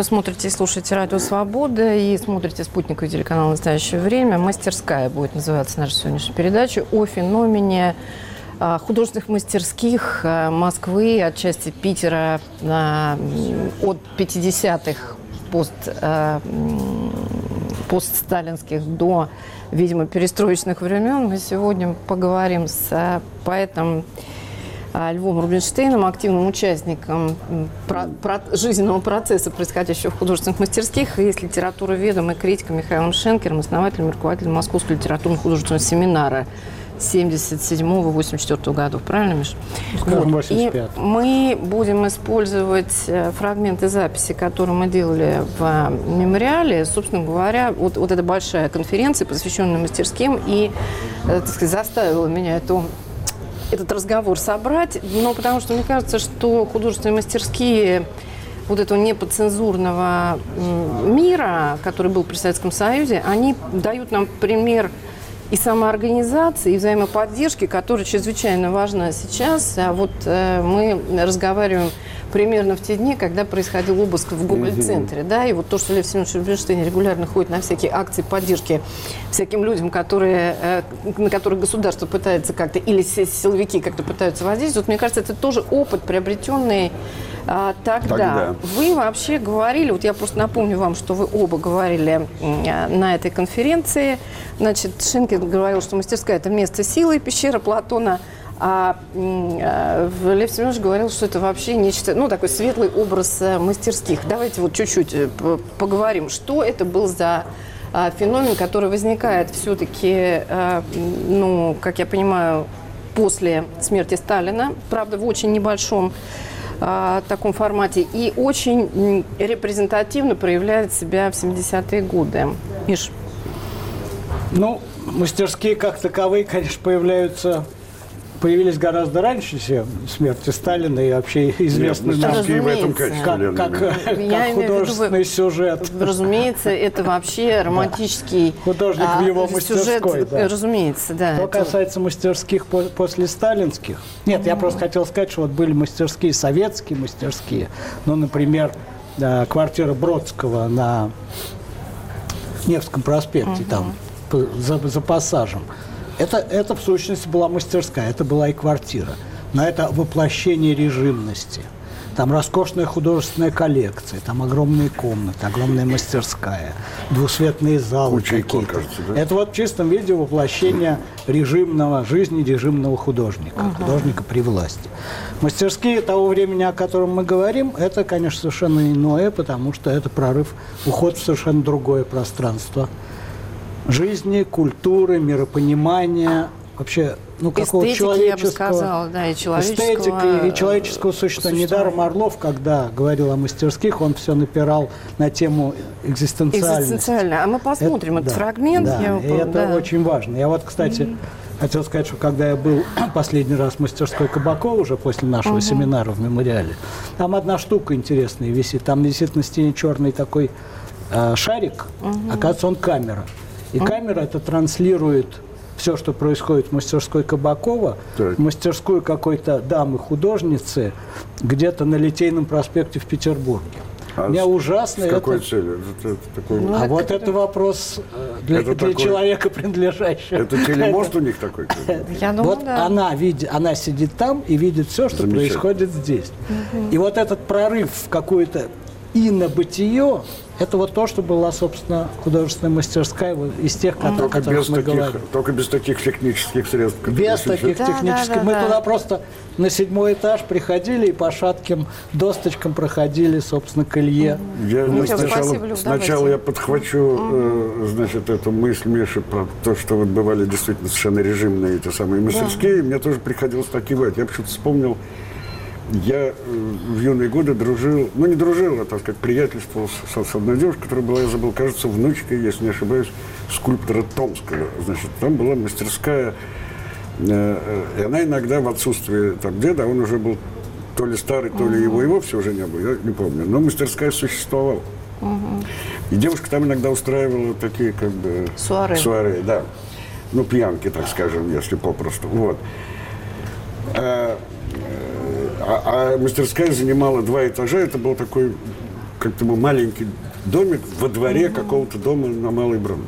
смотрите и слушаете «Радио Свобода» и смотрите спутниковый телеканал «Настоящее время». «Мастерская» будет называться наша сегодняшняя передача о феномене художественных мастерских Москвы, отчасти Питера от 50-х постсталинских до, видимо, перестроечных времен. Мы сегодня поговорим с поэтом Львом Рубинштейном, активным участником жизненного процесса, происходящего в художественных мастерских, и с литературоведом и критиком Михаилом Шенкером, основателем и руководителем Московского литературно-художественного семинара 1977-1984 годов. Правильно, Миш? Вот. И мы будем использовать фрагменты записи, которые мы делали в мемориале. Собственно говоря, вот эта большая конференция, посвященная мастерским, и, так сказать, заставила меня этот разговор собрать, но потому что мне кажется, что художественные мастерские вот этого неподцензурного мира, который был при Советском Союзе, они дают нам пример и самоорганизации, и взаимоподдержки, которая чрезвычайно важна сейчас. А вот мы разговариваем примерно в те дни, когда происходил обыск в Гоголь-центре, да, и вот то, что Лев Семенович Рубинштейн регулярно ходит на всякие акции поддержки всяким людям, на которых государство пытается как-то, или силовики как-то пытаются воздействовать, вот, мне кажется, это тоже опыт, приобретенный тогда. Вы вообще говорили, вот я просто напомню вам, что вы оба говорили на этой конференции, значит, Шенкер говорил, что мастерская – это место силы, пещера Платона, а Лев Семенович говорил, что это вообще нечто, такой светлый образ мастерских. Давайте вот чуть-чуть поговорим, что это был за феномен, который возникает все-таки, как я понимаю, после смерти Сталина, правда, в очень небольшом таком формате, и очень репрезентативно проявляет себя в 70-е годы. Миш? Мастерские как таковые, конечно, появились гораздо раньше смерти Сталина и вообще известны нам как художественный сюжет. Разумеется, это вообще романтический художник в его мастерской. Сюжет, разумеется, да. Что касается мастерских после сталинских, нет, я просто хотел сказать, что вот были мастерские, советские мастерские, например, квартира Бродского на Невском проспекте, там за пассажем. Это в сущности была мастерская, это была и квартира. Но это воплощение режимности. Там роскошная художественная коллекция, там огромные комнаты, огромная мастерская, двусветные залы какие-то. Кажется, да? Это вот в чистом виде воплощение жизни режимного художника, художника при власти. Мастерские того времени, о котором мы говорим, это, конечно, совершенно иное, потому что это прорыв, уход в совершенно другое пространство жизни, культуры, миропонимания, вообще, какого-то человеческого... я бы сказала, да, и человеческого... Эстетики и человеческого существования. Недаром Орлов, когда говорил о мастерских, он все напирал на тему экзистенциальности. А мы посмотрим этот фрагмент. Да, это очень важно. Я вот, кстати, хотел сказать, что когда я был последний раз в мастерской Кабакова, уже после нашего семинара в мемориале, там одна штука интересная висит. Там висит на стене черный такой шарик, оказывается, он камера. И камера это транслирует все, что происходит в мастерской Кабакова, в мастерскую какой-то дамы-художницы где-то на Литейном проспекте в Петербурге. Меня ужасно с какой целью? Вот это вопрос для человека, принадлежащего. Это телемост у них такой? Я думаю, да. Она сидит там и видит все, что происходит здесь. И вот этот прорыв в какую-то инобытие, это вот то, что была, собственно, художественная мастерская из тех, о которых мы говорим. Только без таких технических средств. Без таких технических. Мы туда просто на 7-й этаж приходили и по шатким досточкам проходили, собственно, к Илье. Сначала я подхвачу, эту мысль Миши про то, что вот бывали действительно совершенно режимные эти самые мастерские. Мне тоже приходилось так кивать. Я почему-то вспомнил, я в юные годы дружил, не дружил, а, так сказать, приятельствовал с одной девушкой, которая была, я забыл, кажется, внучкой, если не ошибаюсь, скульптора Томского. Там была мастерская, и она иногда в отсутствие деда, он уже был то ли старый, то ли его и вовсе уже не было, я не помню, но мастерская существовала. И девушка там иногда устраивала такие, суаре, да. Пьянки, так скажем, если попросту. Вот. А мастерская занимала 2 этажа, это был такой как-то был маленький домик во дворе какого-то дома на Малой Бронной.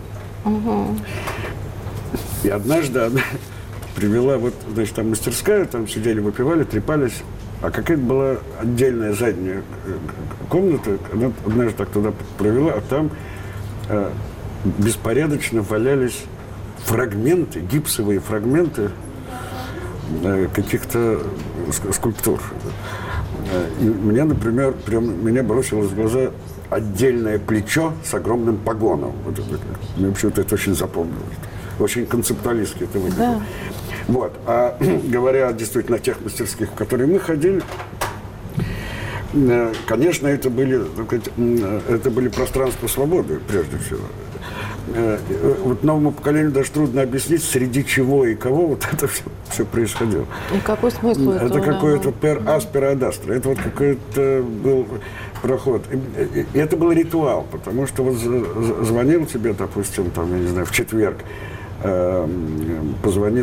И однажды она привела, вот, значит, там мастерская, там сидели, выпивали, трепались, а какая-то была отдельная задняя комната, она однажды так туда провела, а там беспорядочно валялись фрагменты, гипсовые фрагменты каких-то скульптур. И мне, например, меня бросилось в глаза отдельное плечо с огромным погоном. Вот это, мне вообще-то это очень запомнилось. Очень концептуалистски это выглядело. Да. Вот. А говоря действительно о тех мастерских, в которые мы ходили, конечно, это были пространства свободы, прежде всего. Вот новому поколению даже трудно объяснить, среди чего и кого вот это все происходило. И какой смысл этого? Это какой-то per aspera ad astra. Это вот какой-то был проход. И это был ритуал, потому что вот звонил тебе, допустим, там, я не знаю, в четверг, позвонит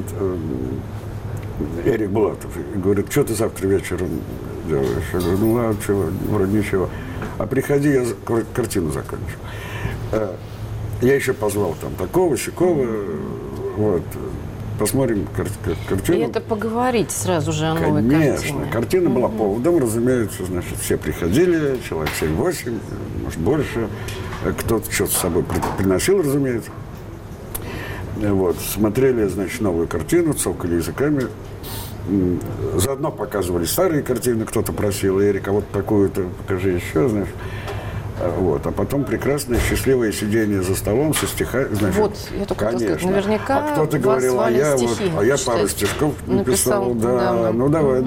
Эрик Булатов и говорит, что ты завтра вечером делаешь? Я говорю, ну ладно, чего, вроде ничего. А приходи, я картину закончу. Я еще позвал там такого, сякого, вот, посмотрим картину. И это поговорить сразу же о новой картине. Конечно, картина была поводом, разумеется, значит, все приходили, человек 7-8, может, больше, кто-то что-то с собой приносил, разумеется. Вот, смотрели, значит, новую картину, цокали языками, заодно показывали старые картины, кто-то просил, Эрика, вот такую-то покажи еще, знаешь. Вот, а потом прекрасное, счастливое сидение за столом со стихами. Значит, вот, я только хотела сказать, наверняка а кто-то говорил, а я пару стишков написал. Да, ну давай.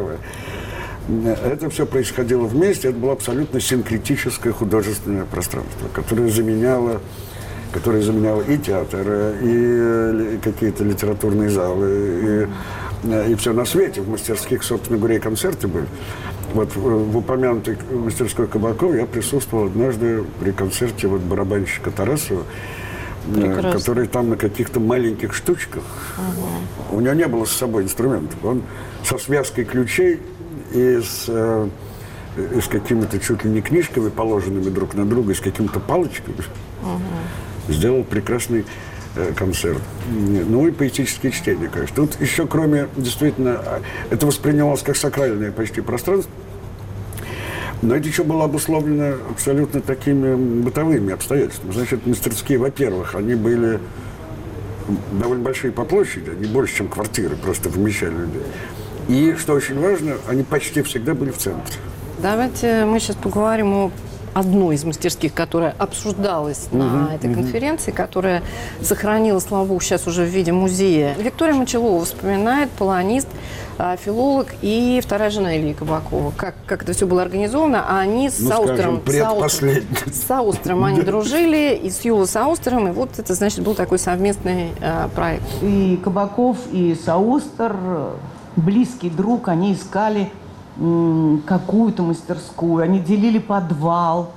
Это все происходило вместе, это было абсолютно синкретическое художественное пространство, которое заменяло и театр, и какие-то литературные залы, и все на свете. В мастерских, собственно говоря, и концерты были. Вот в упомянутой мастерской Кабаков я присутствовал однажды при концерте вот барабанщика Тарасова, который там на каких-то маленьких штучках. У него не было с собой инструментов. Он со связкой ключей и с какими-то чуть ли не книжками, положенными друг на друга, и с какими-то палочками сделал прекрасный концерт. Ну и поэтические чтения, конечно. Тут еще, кроме, действительно, это воспринималось как сакральное почти пространство, но это еще было обусловлено абсолютно такими бытовыми обстоятельствами. Значит, мастерские, во-первых, они были довольно большие по площади, они больше, чем квартиры, просто вмещали людей. И, что очень важно, они почти всегда были в центре. Давайте мы сейчас поговорим о одной из мастерских, которая обсуждалась на этой конференции, которая сохранила славу сейчас уже в виде музея. Виктория Мочалова вспоминает, полонист, филолог и вторая жена Ильи Кабакова. Как это все было организовано, а они с Саустером они дружили, и с Юлой Саустером, и вот это, значит, был такой совместный проект. И Кабаков, и Саустер, близкий друг, они искали какую-то мастерскую, они делили подвал.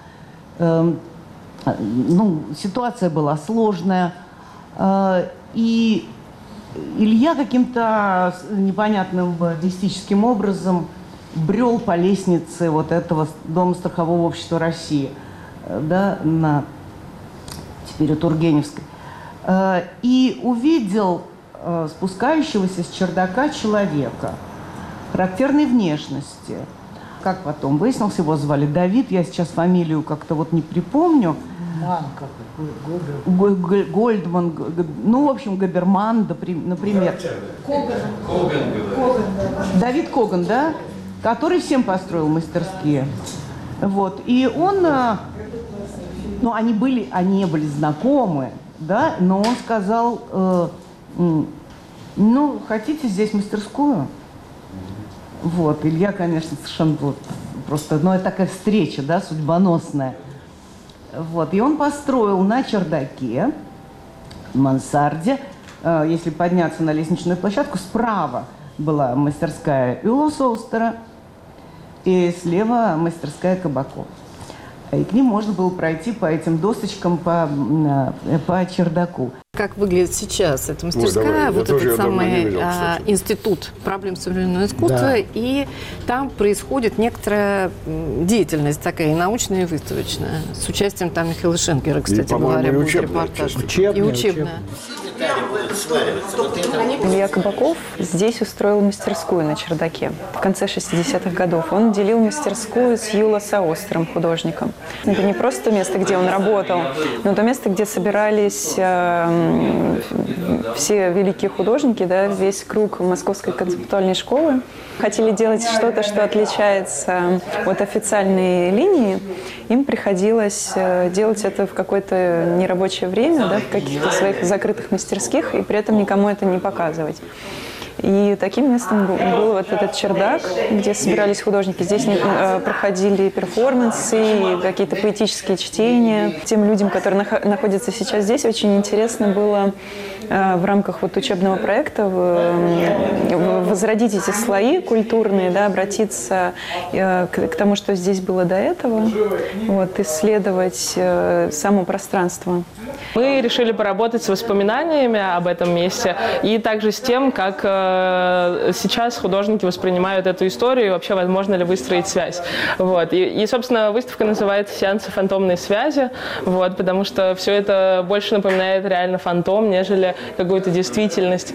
Ситуация была сложная. И Илья каким-то непонятным мистическим образом брел по лестнице вот этого Дома страхового общества России, да, теперь у Тургеневской, и увидел спускающегося с чердака человека характерной внешности. Как потом выяснилось, его звали Давид, я сейчас фамилию как-то вот не припомню. Гольдман, ну, в общем, Габерман, например. Коган. Давид Коган, да? Который всем построил мастерские. Вот. И он, они были знакомы, да, но он сказал, хотите здесь мастерскую? Вот, Илья, конечно, совершенно был просто, это такая встреча, да, судьбоносная. Вот, и он построил на чердаке, в мансарде, если подняться на лестничную площадку, справа была мастерская Юла Саустера, и слева мастерская Кабакова. И к ним можно было пройти по этим досочкам по чердаку. как выглядит сейчас эта мастерская, вот этот самый институт проблем современного искусства, и там происходит некоторая деятельность такая, и научная, и выставочная, с участием там Михаила Шенкера, кстати говоря, будет репортаж. И учебная. Илья Кабаков здесь устроил мастерскую на чердаке в конце 60-х годов. Он делил мастерскую с Юла Саостером, художником. Это не просто место, где он работал, но то место, где собирались все великие художники, да, весь круг Московской концептуальной школы. Хотели делать что-то, что отличается от официальной линии. Им приходилось делать это в какое-то нерабочее время, да, в каких-то своих закрытых мастерских, и при этом никому это не показывать. И таким местом был вот этот чердак, где собирались художники. Здесь проходили перформансы, какие-то поэтические чтения. Тем людям, которые находятся сейчас здесь, очень интересно было в рамках вот учебного проекта возродить эти слои культурные, да, обратиться к тому, что здесь было до этого, вот, исследовать само пространство. Мы решили поработать с воспоминаниями об этом месте и также с тем, как сейчас художники воспринимают эту историю и вообще возможно ли выстроить связь. Вот. И, собственно, выставка называется «Сеансы фантомной связи», вот, потому что все это больше напоминает реально фантом, нежели какую-то действительность.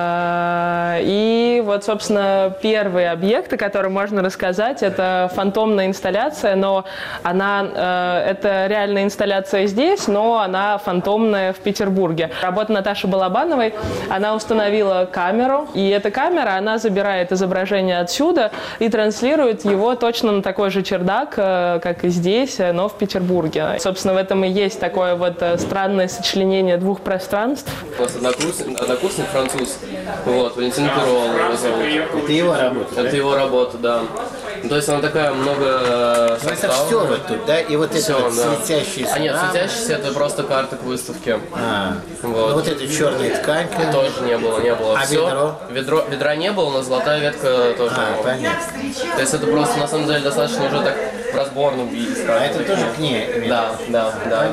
И вот, собственно, первые объекты, которые можно рассказать, это фантомная инсталляция, но она, это реальная инсталляция здесь, но она фантомная в Петербурге. Работа Наташи Балабановой, она установила камеру, и эта камера, она забирает изображение отсюда и транслирует его точно на такой же чердак, как и здесь, но в Петербурге. Собственно, в этом и есть такое вот странное сочленение двух пространств. У нас однокурсник француз, вот, Валентин Перол его зовут. Это его работа? Это его работа, да. То есть она такая много составная. Это все вот тут, да? И вот это вот светящиеся. А нет, светящиеся это просто карта к выставке. Вот. Вот эта черная ткань. Тоже не было. А все. Ведра не было, но золотая ветка тоже не было. Понятно. То есть это просто на самом деле достаточно уже так в разборном виде. А это тоже к ней? Да.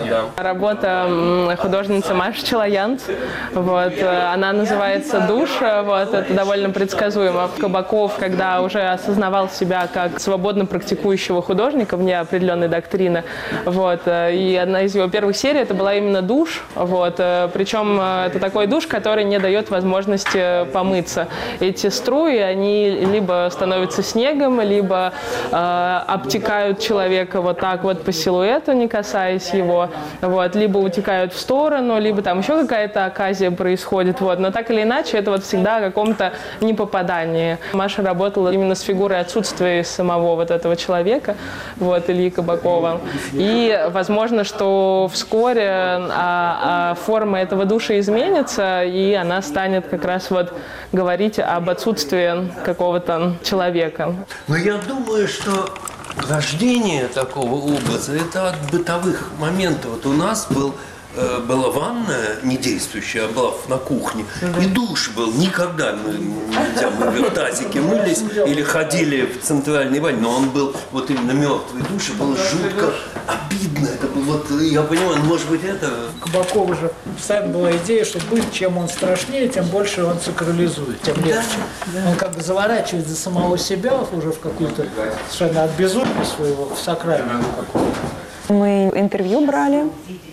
Работа художницы Маши Челоянц, вот, она называется «Душ», вот, это довольно предсказуемо. Кабаков, когда уже осознавал себя как свободно практикующего художника вне определенной доктрины, вот, и одна из его первых серий это была именно душ, вот, причем это такой душ, который не дает возможности помыться. Эти струи, они либо становятся снегом, либо обтекают человека вот так вот по силуэту, не касаясь его, вот, либо утекают в сторону, либо там еще какая-то оказия происходит, вот, но так или иначе это вот всегда о каком-то непопадании. Маша работала именно с фигурой отсутствия самого вот этого человека, вот, Ильи Кабакова, и возможно, что вскоре форма этого душа изменится, и она станет как раз вот говорить об отсутствии какого-то человека. Но я думаю, что рождение такого образа – это от бытовых моментов. Вот у нас была ванная не действующая, а была на кухне. И душ был. Никогда мы в тазике мылись или ходили в центральный бань, но он был вот именно мертвый душ, и было жутко обидно. Это было, вот, я понимаю, может быть, это... Кабакова же постоянно была идея, что быт, чем он страшнее, тем больше он сакрализует, тем легче. Да. Он как бы заворачивает за самого себя уже в какую-то совершенно от безумия своего, в сакральную какую-то. Мы интервью брали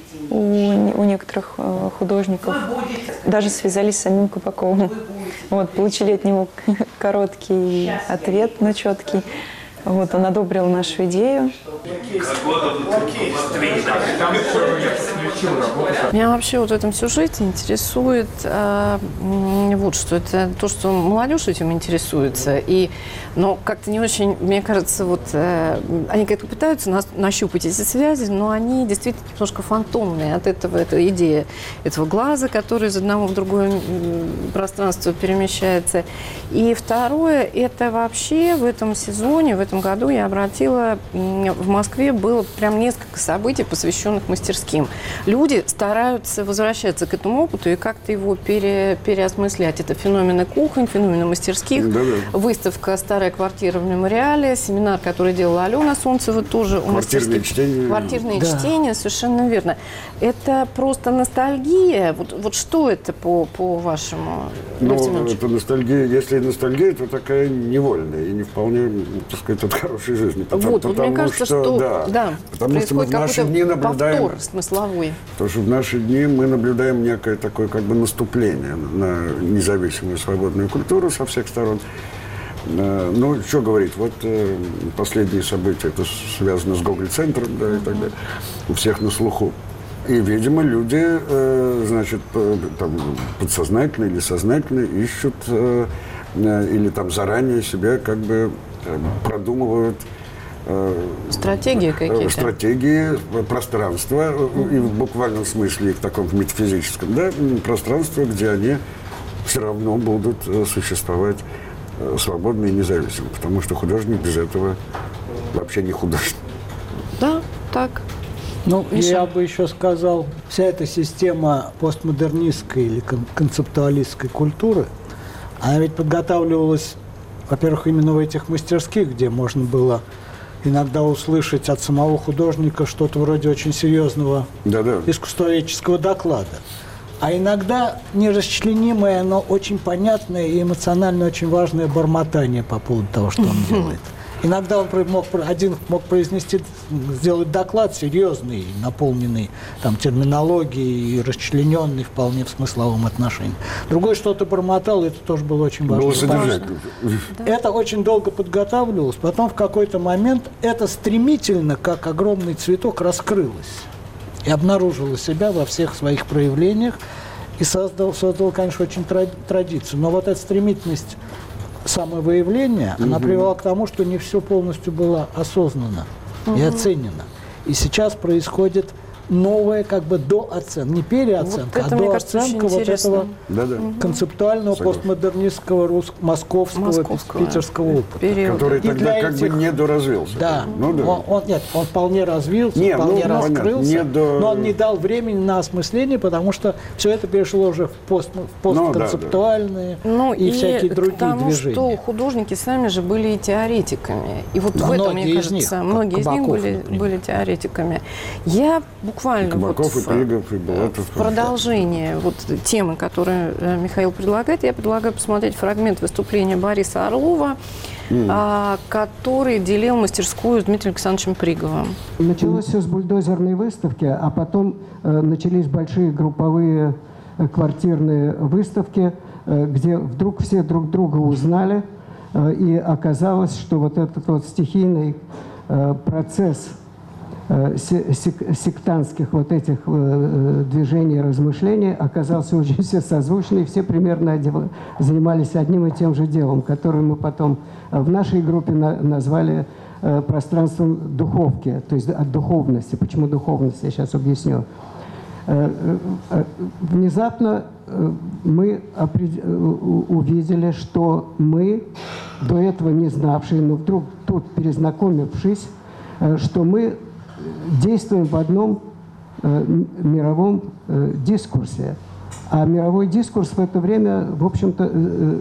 у некоторых художников, даже связались с самим Кабаковым. Вот, получили от него короткий ответ, но четкий. Вот, он одобрил нашу идею. Меня вообще вот в этом сюжете интересует вот что. Это то, что молодежь этим интересуется. Но как-то не очень, мне кажется, вот они как-то пытаются нащупать эти связи, но они действительно немножко фантомные от этого. Это идея этого глаза, который из одного в другое пространство перемещается. И второе, это вообще в этом сезоне, в этом этом году я обратила, в Москве было прям несколько событий, посвященных мастерским. Люди стараются возвращаться к этому опыту и как-то его переосмыслять. Это феномены кухонь, феномены мастерских, выставка «Старая квартира» в Мемориале, семинар, который делала Алена Солнцева, тоже у мастерских. Квартирные чтения, совершенно верно. Это просто ностальгия. Вот что это по-вашему? Ну, это ностальгия. Если ностальгия, то такая невольная и не вполне, так сказать, от хорошей жизни. Мне кажется, что потому что мы в наши дни наблюдаем повтор смысловой. Потому что в наши дни мы наблюдаем некое такое как бы наступление на независимую свободную культуру со всех сторон. Ну, что говорить, вот последние события, это связано с Гоголь-центром, да, и так далее, у всех на слуху. И, видимо, люди, значит, там, подсознательно или сознательно ищут или там заранее себя как бы продумывают стратегии какие-то. Стратегии, пространства, и в буквальном смысле, и в таком метафизическом, да, пространство, где они все равно будут существовать свободно и независимо, потому что художник без этого вообще не художник. Да, так. Ну, я бы еще сказал, вся эта система постмодернистской или концептуалистской культуры, она ведь подготавливалась, во-первых, именно в этих мастерских, где можно было иногда услышать от самого художника что-то вроде очень серьезного искусствоведческого доклада. А иногда нерасчленимое, но очень понятное и эмоционально очень важное бормотание по поводу того, что он делает. Иногда он мог произнести, сделать доклад серьезный, наполненный там, терминологией и расчлененный вполне в смысловом отношении. Другой что-то бормотал, и это тоже было очень важно. Это очень долго подготавливалось, потом в какой-то момент это стремительно, как огромный цветок, раскрылось и обнаружило себя во всех своих проявлениях и создал, конечно, очень традицию. Но вот эта стремительность самовыявления, она привела к тому, что не все полностью было осознанно и оценено. И сейчас происходит новая как бы дооценка, не переоценка, вот а дооценка вот этого концептуального постмодернистского московского питерского опыта. Который тогда как бы недоразвился. Да. Он вполне развился, вполне раскрылся, но он не дал времени на осмысление, потому что все это перешло уже в постконцептуальные и всякие другие движения. Потому что художники сами же были и теоретиками. И вот в этом, мне кажется, многие из них были теоретиками. Я буквально Кабаков, и Пригов, и Булатов. В продолжение темы, которую Михаил предлагает, я предлагаю посмотреть фрагмент выступления Бориса Орлова, который делил мастерскую с Дмитрием Александровичем Приговым. Началось все с бульдозерной выставки, а потом начались большие групповые квартирные выставки, где вдруг все друг друга узнали, и оказалось, что вот этот вот стихийный процесс сектантских вот этих движений и размышлений оказался очень все созвучный, все примерно занимались одним и тем же делом, которое мы потом в нашей группе назвали пространством духовки, то есть от духовности. Почему духовность, я сейчас объясню. Внезапно мы увидели, что мы, до этого не знавшие, но вдруг тут перезнакомившись, что мы действуем в одном мировом дискурсе. А мировой дискурс в это время, в общем-то,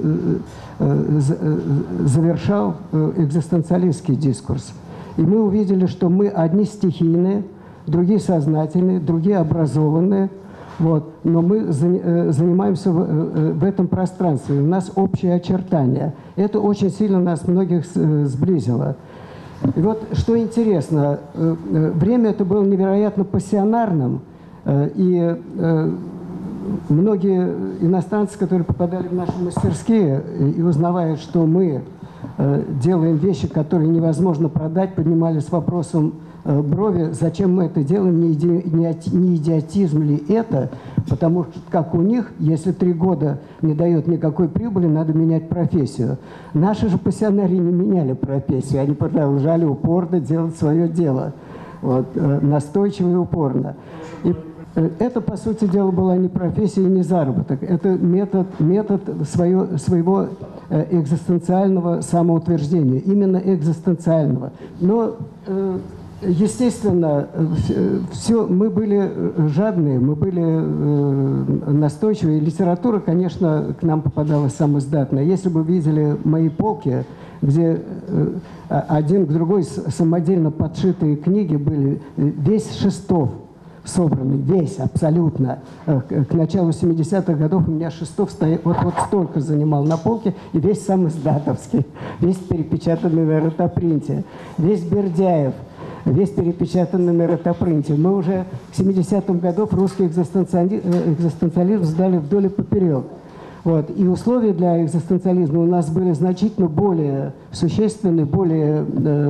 завершал экзистенциалистский дискурс. И мы увидели, что мы одни стихийные, другие сознательные, другие образованные, но мы занимаемся в этом пространстве. У нас общие очертания. Это очень сильно нас многих сблизило. И вот что интересно, время это было невероятно пассионарным, и многие иностранцы, которые попадали в наши мастерские и узнавая, что мы делаем вещи, которые невозможно продать, поднимали с вопросом брови, зачем мы это делаем, не идиотизм ли это, потому что, как у них, если 3 года не дает никакой прибыли, надо менять профессию. Наши же пассионарии не меняли профессию, они продолжали упорно делать свое дело, настойчиво и упорно. Это, по сути дела, была не профессия и не заработок. Это метод своего экзистенциального самоутверждения, именно экзистенциального. Но, естественно, мы были жадные, мы были настойчивые. Литература, конечно, к нам попадалась самоиздатная. Если бы вы видели мои полки, где один к другой самодельно подшитые книги были, весь Шестов собранный, весь абсолютно. К началу 70-х годов у меня Шестов вот столько занимал на полке, и весь сам издатовский, весь перепечатанный на ротопринте, весь Бердяев, весь перепечатанный на ротопринте. Мы уже к 70-м годам русский экзистенциализм сдали вдоль и поперек. Вот. И условия для экзистенциализма у нас были значительно более существенные, более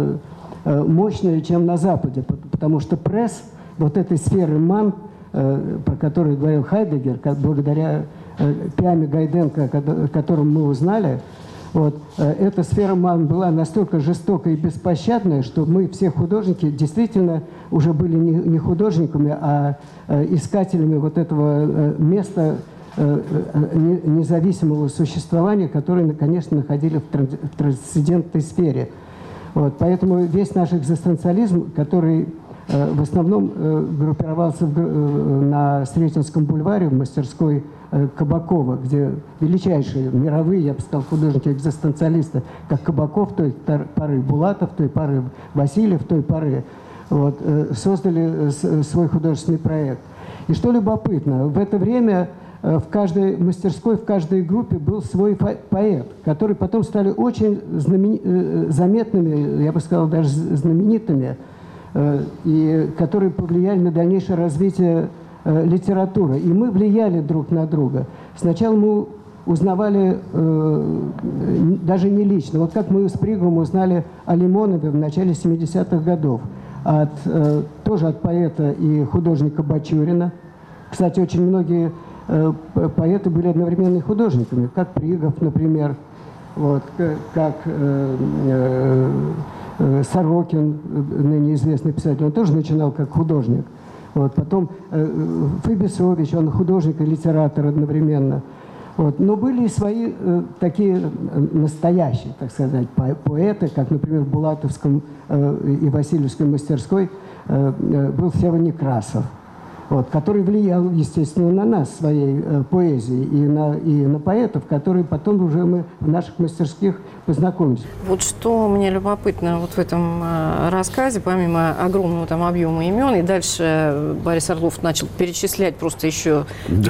мощные, чем на Западе, потому что пресс вот этой сферы МАН, про которую говорил Хайдеггер, благодаря Пиаме Гайденко, о котором мы узнали, вот, эта сфера МАН была настолько жестокой и беспощадной, что мы, все художники, действительно уже были не художниками, а искателями вот этого места независимого существования, которое, конечно, находили в трансцендентной сфере. Вот, поэтому весь наш экзистенциализм, который в основном группировался на Сретенском бульваре в мастерской Кабакова, где величайшие мировые, я бы сказал, художники-экзистенциалисты, как Кабаков той поры, Булатов той поры, Васильев той поры, вот, создали свой художественный проект. И что любопытно, в это время в каждой мастерской, в каждой группе был свой поэт, который потом стали очень заметными, я бы сказал, даже знаменитыми, и которые повлияли на дальнейшее развитие литературы. И мы влияли друг на друга. Сначала мы узнавали даже не лично. Вот как мы с Пригом узнали о Лимонове в начале 70-х годов. Тоже от поэта и художника Бачурина. Кстати, очень многие поэты были одновременно и художниками, как Пригов, например, вот, как Сорокин, ныне известный писатель, он тоже начинал как художник. Вот, потом Фабисович, он художник и литератор одновременно. Вот. Но были и свои такие настоящие, так сказать, поэты, как, например, в Булатовском и Васильевской мастерской был Сева Некрасов, вот, который влиял, естественно, на нас своей поэзией и на поэтов, которые потом уже мы в наших мастерских познакомились. Вот что мне любопытно вот в этом рассказе, помимо огромного там объема имен, и дальше Борис Орлов начал перечислять просто еще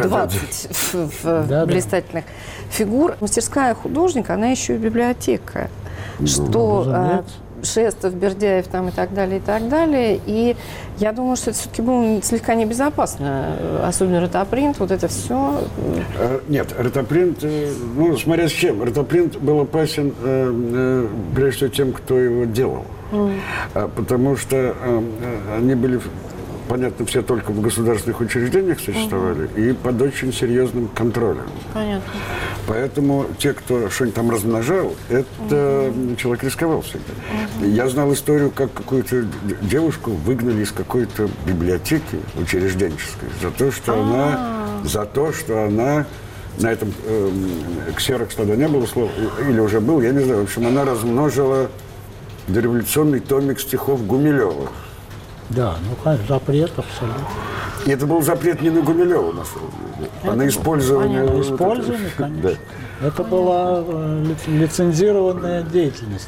20 блистательных фигур. Мастерская художника, она еще и библиотека. Что Шестов, Бердяев там и так далее, и так далее. И я думаю, что это все-таки было слегка небезопасно, особенно ротопринт, вот это все. Нет, ротопринт, ну, смотря с чем. Ротопринт был опасен, прежде всего, тем, кто его делал. Потому что они были, понятно, все только в государственных учреждениях существовали и под очень серьезным контролем. Понятно. Поэтому те, кто что-нибудь там размножал, это человек рисковал всегда. Я знал историю, как какую-то девушку выгнали из какой-то библиотеки учрежденческой за то, что она на этом ксерокс тогда не было слова, или уже был, я не знаю. В общем, она размножила дореволюционный томик стихов Гумилева. Да, ну конечно, запрет абсолютно. И это был запрет не на Гумилева, на самом деле, а на использование. На использование, конечно. Да. Это была лицензированная деятельность.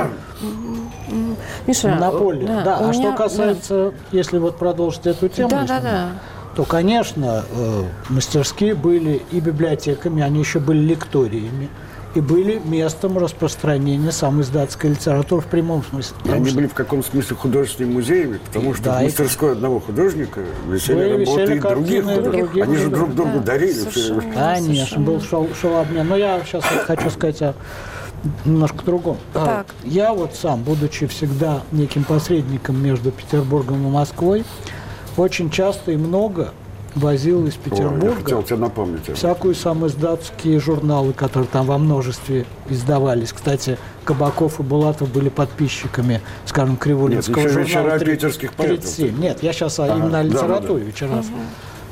Миша, монополия. Да. А что касается, если вот продолжить эту тему, то, конечно, мастерские были и библиотеками, они еще были лекториями, и были местом распространения самоиздатской литературы в прямом смысле. Они были в каком смысле художественными музеями, потому что в мастерской одного художника висели работы и других. Они же друг другу дарили. Конечно, шел обмен. Но я сейчас хочу сказать о немножко другом. Я вот сам, будучи всегда неким посредником между Петербургом и Москвой, очень часто и много возил из Петербурга всякую самоиздатские журналы, которые там во множестве издавались. Кстати, Кабаков и Булатов были подписчиками, скажем, Кривулинского журнала. Вечера питерских поэтов. 37. Нет, я сейчас именно о литературе вечера.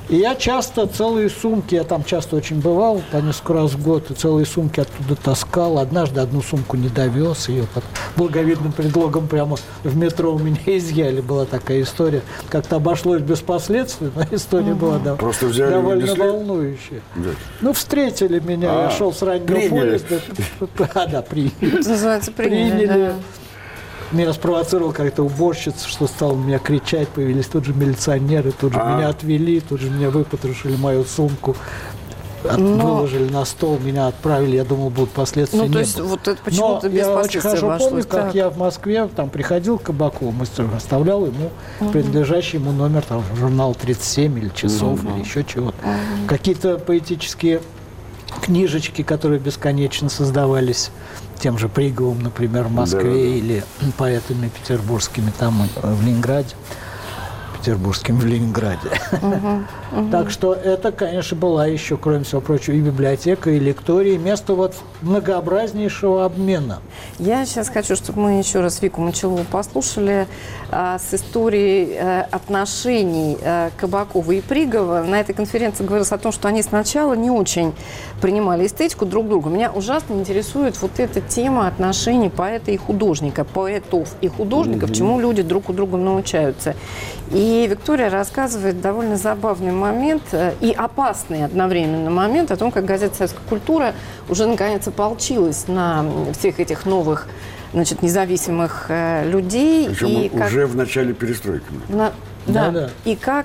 И я часто целые сумки, я там часто очень бывал, по несколько раз в год, и целые сумки оттуда таскал. Однажды одну сумку не довез, ее под благовидным предлогом прямо в метро у меня изъяли. Была такая история. Как-то обошлось без последствий, но история была довольно волнующая. Да. Ну, встретили меня, я шел с раннего поезда. Да, приняли. Называется приняли. Меня спровоцировала какая-то уборщица, что стала на меня кричать, появились тут же милиционеры, тут же меня отвели, тут же меня выпотрошили мою сумку, выложили на стол, меня отправили, я думал, будут последствия. Ну, то есть, вот это почему-то без последствий я очень хорошо помню, так. как я в Москве там приходил к Кабакову, оставлял ему принадлежащий ему номер, там, журнал 37 или часов, или еще чего-то. Какие-то поэтические книжечки, которые бесконечно создавались тем же Приговым, например, в Москве, или поэтами петербургскими там в Ленинграде. В Ленинграде. Так что это, конечно, была еще, кроме всего прочего, и библиотека, и лектория, и место вот многообразнейшего обмена. Я сейчас хочу, чтобы мы еще раз Вику Мочалову послушали с историей отношений Кабакова и Пригова. На этой конференции говорилось о том, что они сначала не очень принимали эстетику друг друга. Меня ужасно интересует вот эта тема отношений поэта и художника, поэтов и художников, чему люди друг у друга научаются. И Виктория рассказывает довольно забавный момент и опасный одновременно момент о том, как газета «Советская культура» уже наконец ополчилась на всех этих новых, значит, независимых людей. Причем и уже в начале перестройки. Да. И как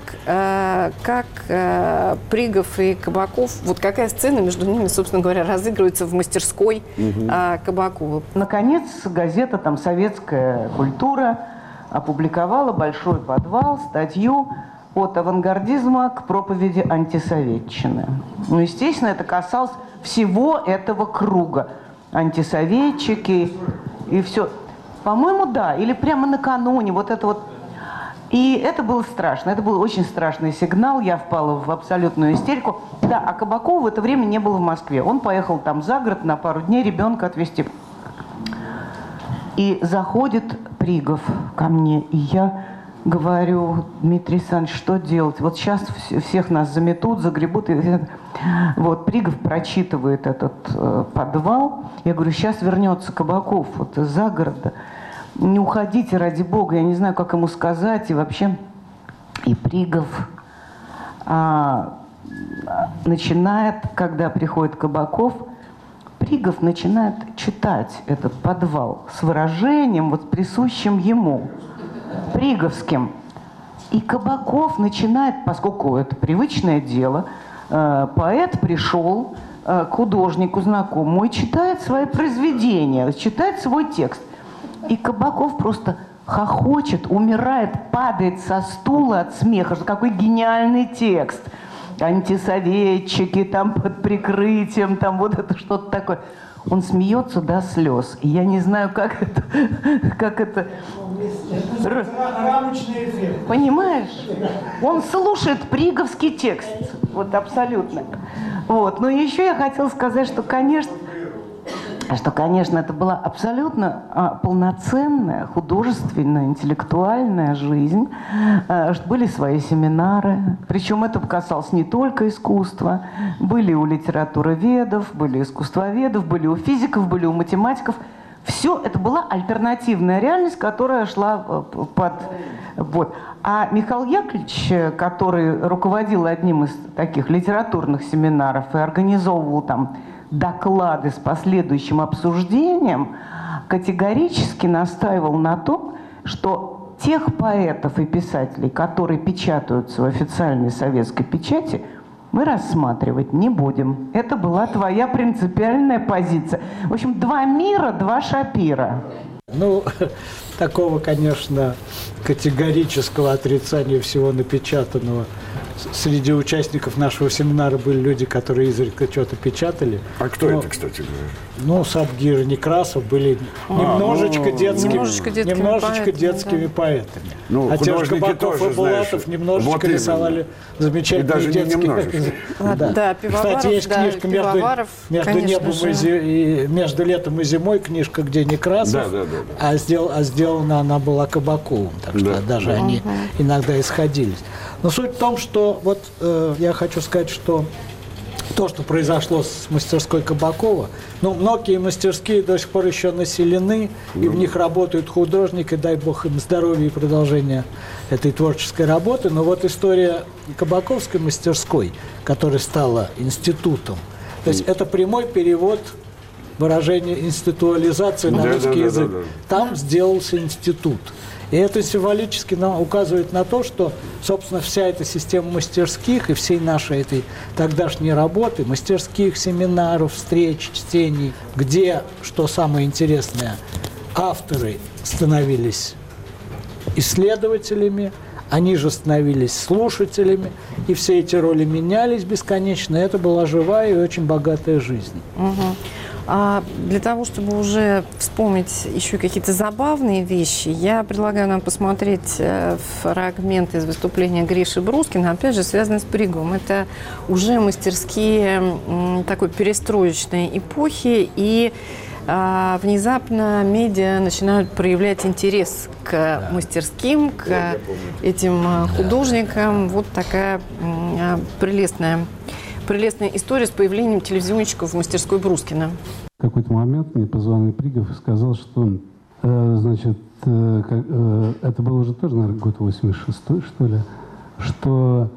Пригов и Кабаков, вот какая сцена между ними, собственно говоря, разыгрывается в мастерской Кабакова. Наконец, газета там «Советская культура» опубликовала «Большой подвал», статью «От авангардизма к проповеди антисоветчины». Ну, естественно, это касалось всего этого круга. Антисоветчики и все. По-моему, да. Или прямо накануне вот это вот. И это было страшно. Это был очень страшный сигнал. Я впала в абсолютную истерику. Да, а Кабакова в это время не было в Москве. Он поехал там за город на пару дней ребенка отвезти. И заходит Пригов ко мне, и я говорю: Дмитрий Александрович, что делать? Вот сейчас всех нас заметут, загребут. Вот, Пригов прочитывает этот подвал. Я говорю: сейчас вернется Кабаков вот из-за города. Не уходите, ради бога. Я не знаю, как ему сказать. И вообще, и Пригов начинает, когда приходит Кабаков, Пригов начинает читать этот подвал с выражением, вот присущим ему, приговским. И Кабаков начинает, поскольку это привычное дело, поэт пришел к художнику знакомому и читает свои произведения, читает свой текст. И Кабаков просто хохочет, умирает, падает со стула от смеха, что какой гениальный текст. Антисоветчики там под прикрытием, там вот это что-то такое. Он смеется до слез. И я не знаю, как это... Рамочный эффект. Понимаешь? Он слушает приговский текст. Вот абсолютно. Вот. Но еще я хотела сказать, что, конечно, это была абсолютно полноценная, художественная, интеллектуальная жизнь. Были свои семинары. Причем это касалось не только искусства. Были у литературоведов, были у искусствоведов, были у физиков, были у математиков. Все это была альтернативная реальность, которая шла под... Вот. А Михаил Яковлевич, который руководил одним из таких литературных семинаров и организовывал там доклады с последующим обсуждением, категорически настаивал на том, что тех поэтов и писателей, которые печатаются в официальной советской печати, мы рассматривать не будем. Это была твоя принципиальная позиция. В общем, два мира, два Шапира. Ну, такого, конечно, категорического отрицания всего напечатанного. Среди участников нашего семинара были люди, которые изредка что-то печатали. А кто это, кстати говоря? Ну, Сабгир, Некрасов были немножечко детскими поэтами. Ну, а те же Кабаков тоже, и Булатов немножечко рисовали замечательные детские. Да, Пивоваров, кстати, есть книжка «Между летом и зимой», книжка, где Некрасов, а сделана она была Кабаковым, так что даже они иногда исходились. Но суть в том, что вот я хочу сказать, что то, что произошло с мастерской Кабакова, ну, многие мастерские до сих пор еще населены, и в них работают художники, дай бог им здоровья и продолжения этой творческой работы. Но вот история Кабаковской мастерской, которая стала институтом, то есть это прямой перевод выражения институализации на русский язык. Там сделался институт. И это символически указывает на то, что, собственно, вся эта система мастерских и всей нашей этой тогдашней работы, мастерских, семинаров, встреч, чтений, где, что самое интересное, авторы становились исследователями, они же становились слушателями, и все эти роли менялись бесконечно. Это была живая и очень богатая жизнь. А для того, чтобы уже вспомнить еще какие-то забавные вещи, я предлагаю нам посмотреть фрагмент из выступления Гриши Брускина, опять же, связанный с Приговым. Это уже мастерские такой перестроечной эпохи, и внезапно медиа начинают проявлять интерес к мастерским, к этим художникам. Вот такая прелестная история с появлением телевизионщиков в мастерской Брускина. В какой-то момент мне позвонил Пригов и сказал, что, значит, это было уже тоже, наверное, год 86-й, что ли, что,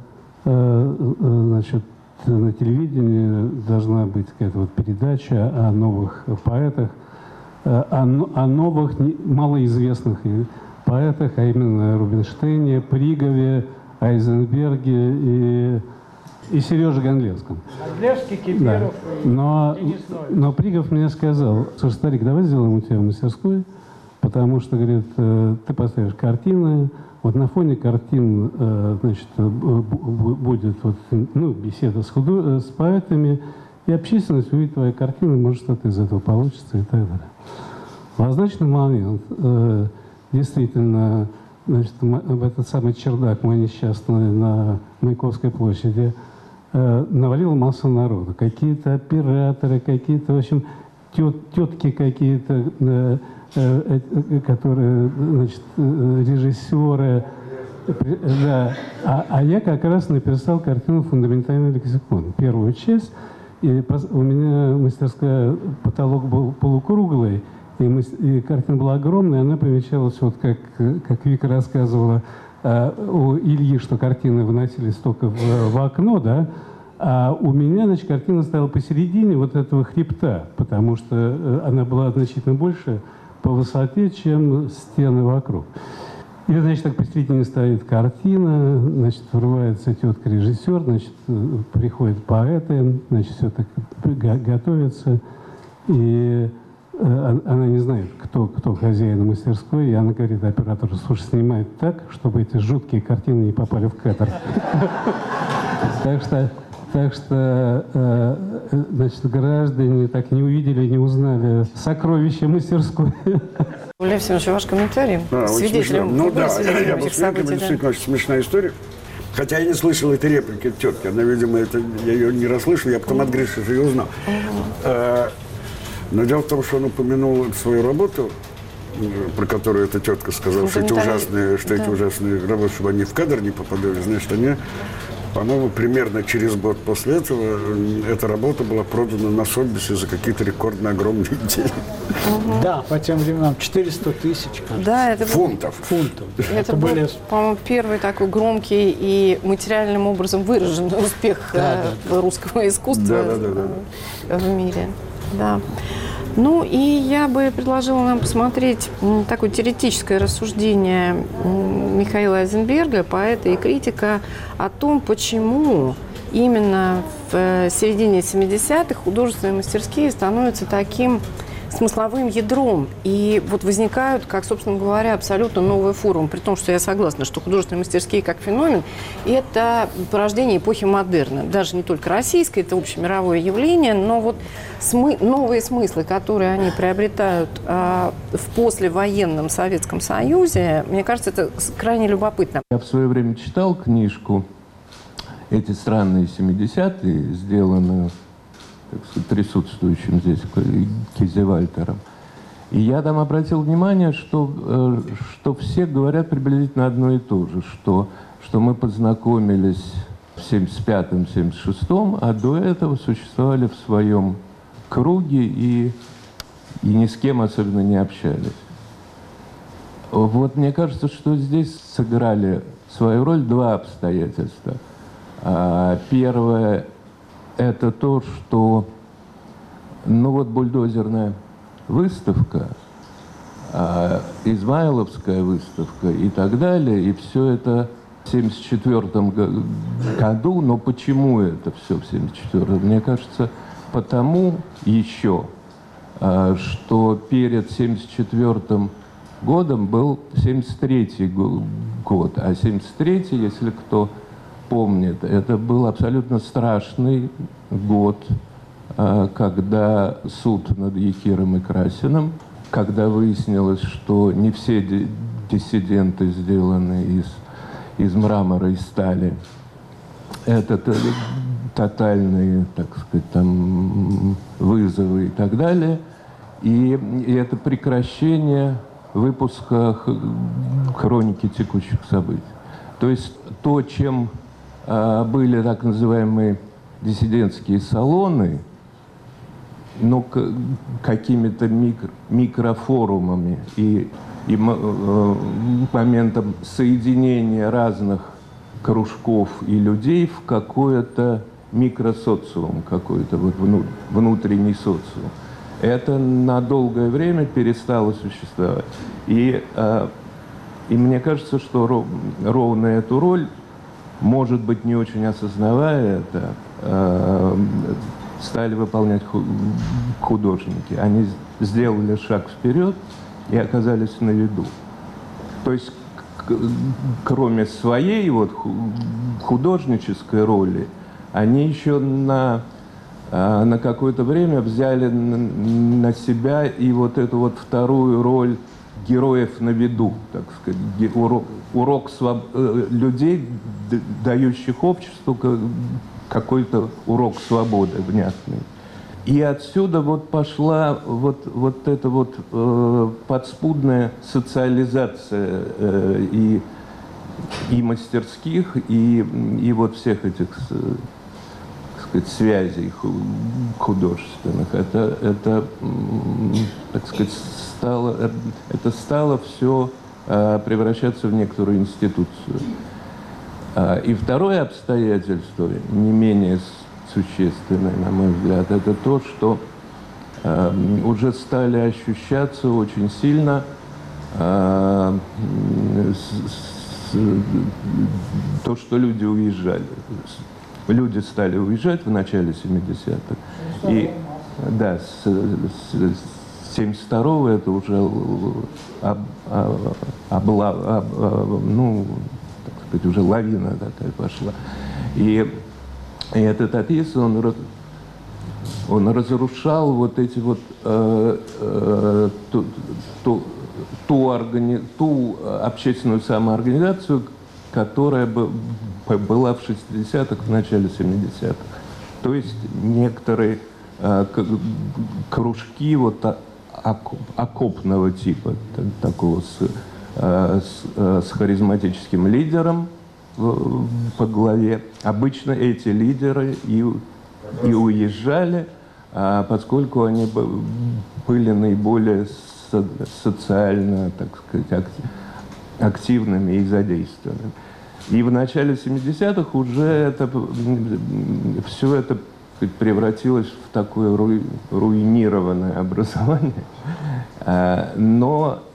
значит, на телевидении должна быть какая-то вот передача о новых поэтах, о новых, малоизвестных поэтах, а именно Рубинштейне, Пригове, Айзенберге и Сереже Гондлевском. Гондлевский, Кипиров. Да. Но Пригов мне сказал: слушай, старик, давай сделаем у тебя мастерскую, потому что, говорит, ты поставишь картины, вот на фоне картин, значит, будет вот, ну, беседа с поэтами, и общественность увидит твои картины, может, что-то из этого получится и так далее. В означенный момент действительно, значит, в этот самый чердак мой несчастный на Маяковской площади навалила масса народа. Какие-то операторы, какие-то, в общем, тетки какие-то, которые, значит, режиссеры. Да. А я как раз написал картину «Фундаментальный лексикон», первую часть. И у меня мастерская, потолок был полукруглый, и картина была огромная, она помещалась, вот как Вика рассказывала, у Ильи, что картины выносились только в окно, да, а у меня, значит, картина стояла посередине вот этого хребта, потому что она была значительно больше по высоте, чем стены вокруг. И, значит, так посередине стоит картина, значит, врывается тетка-режиссер, значит, приходят поэты, значит, все так готовится, и она не знает, кто хозяин мастерской, и она говорит оператору: слушай, снимай так, чтобы эти жуткие картины не попали в кадр. Так что, значит, граждане так не увидели, не узнали сокровища мастерской. Лев Семенович, ваш комментарий? Свидетелем. Ну да, я был свидетелем, действительно очень смешная история. Хотя я не слышал этой реплики тетки. Она, видимо, я ее не расслышал, я потом от Гриши же ее узнал. Но дело в том, что он упомянул свою работу, про которую эта тетка сказала, что эти ужасные работы, чтобы они в кадр не попадали, значит, они, по-моему, примерно через год после этого эта работа была продана на Сотбисе за какие-то рекордно огромные деньги. Да, по тем временам 400 тысяч, да, это фунтов. Это был, по-моему, первый такой громкий и материальным образом выраженный успех русского искусства в мире. Да. Ну и я бы предложила нам посмотреть такое теоретическое рассуждение Михаила Айзенберга, поэта и критика, о том, почему именно в середине 70-х художественные мастерские становятся таким смысловым ядром. И вот возникают, как, собственно говоря, абсолютно новые формы. При том, что я согласна, что художественные мастерские как феномен – это порождение эпохи модерна. Даже не только российской, это общемировое явление, но вот новые смыслы, которые они приобретают в послевоенном Советском Союзе, мне кажется, это крайне любопытно. Я в свое время читал книжку «Эти странные 70-е», сделанную, так сказать, присутствующим здесь Кизевальтером. И я там обратил внимание, что все говорят приблизительно одно и то же, что мы познакомились в 75-м, 76-м, а до этого существовали в своем круге и ни с кем особенно не общались. Вот мне кажется, что здесь сыграли свою роль два обстоятельства. Первое – это то, что бульдозерная выставка, Измайловская выставка и так далее, и все это в 1974 году. Но почему это все в 1974? Мне кажется, потому еще, что перед 1974 годом был 1973 год. А 1973, если кто помнит, это был абсолютно страшный год, когда суд над Якиром и Красиным, когда выяснилось, что не все диссиденты сделаны из мрамора и стали. Это тотальные, так сказать, там вызовы и так далее. И это прекращение выпуска хроники текущих событий. То есть то, чем были так называемые диссидентские салоны, какими-то микрофорумами и моментом соединения разных кружков и людей в какой-то микросоциум, какой-то внутренний социум. Это на долгое время перестало существовать. И мне кажется, что ровно эту роль, может быть, не очень осознавая это, стали выполнять художники. Они сделали шаг вперед и оказались на виду. То есть, кроме своей художнической роли, они еще на какое-то время взяли на себя и эту вторую роль героев на виду, так сказать, урок людей, дающих обществу какой-то урок свободы внятный. И отсюда пошла эта подспудная социализация и мастерских, и всех этих, так сказать, связей художественных. Это так сказать, стало все превращаться в некоторую институцию. И второе обстоятельство, не менее существенное, на мой взгляд, это то, что уже стали ощущаться очень сильно то, что люди уезжали. Люди стали уезжать в начале 70-х. И да, с 72-го это уже уже лавина такая пошла. И этот Апис, он разрушал эти ту общественную самоорганизацию, которая была в 60-х, в начале 70-х. То есть некоторые кружки окопного типа, такого с харизматическим лидером по главе. Обычно эти лидеры и уезжали, поскольку они были наиболее социально, так сказать, активными и задействованными. И в начале 70-х уже все это превратилось в такое руинированное образование, но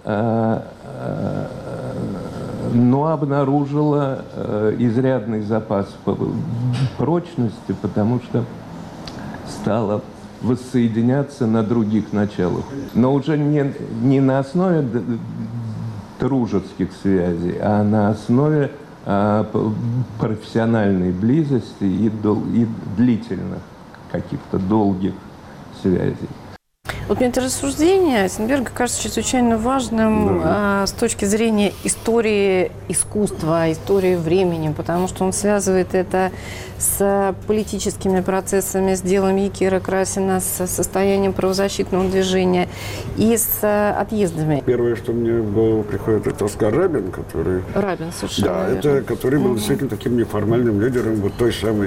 обнаружила изрядный запас прочности, потому что стала воссоединяться на других началах. Но уже не на основе дружеских связей, а на основе профессиональной близости и длительных, каких-то долгих связей. Вот мне это рассуждение Айзенберга кажется чрезвычайно важным с точки зрения истории искусства, истории времени, потому что он связывает это с политическими процессами, с делом Якира Красина, с состоянием правозащитного движения и с отъездами. Первое, что мне в голову приходит, это Оскар Рабин, который... Рабин, совершенно да, верно. это который был действительно таким неформальным лидером вот той самой